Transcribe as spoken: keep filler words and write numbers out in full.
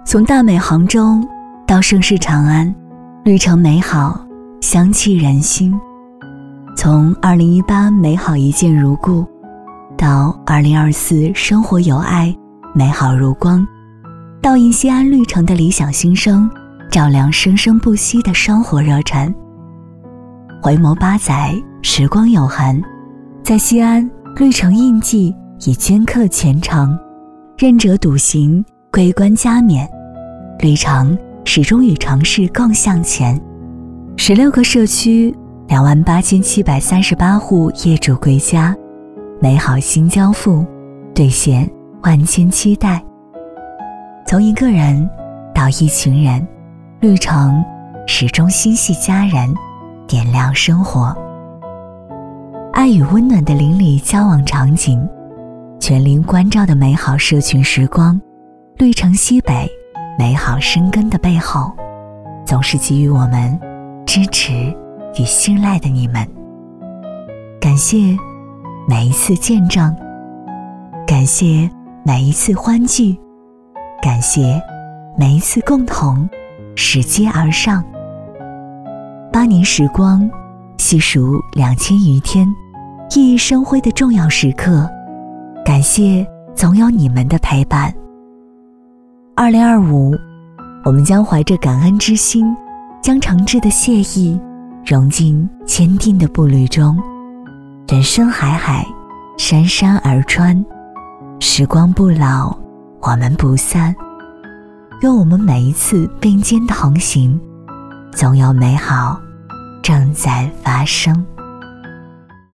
从大美杭州到盛世长安，旅程美好，香气人心。从二零一八美好一见如故，到二零二四生活有爱，美好如光，到迎西安绿城的理想新生，照亮生生不息的生活热忱。回眸八载，时光有痕，在西安，绿城印记已镌刻前程，任者笃行，归官加冕，绿城始终与城市共向前。十六个社区，两万八千七百三十八户业主归家，美好新交付，兑现万千期待。从一个人到一群人，绿城始终心系家人，点亮生活。爱与温暖的邻里交往场景，全龄关照的美好社群时光，绿城西北美好生根的背后，总是给予我们支持与信赖的你们。感谢每一次见证，感谢每一次欢聚，感谢每一次共同拾阶而上。八年时光，细数两千余天，熠熠生辉的重要时刻，感谢总有你们的陪伴。二零二五，我们将怀着感恩之心，将诚挚的谢意融进坚定的步履中。人生海海，山山而川，时光不老，我们不散。愿我们每一次并肩同行，总有美好正在发生。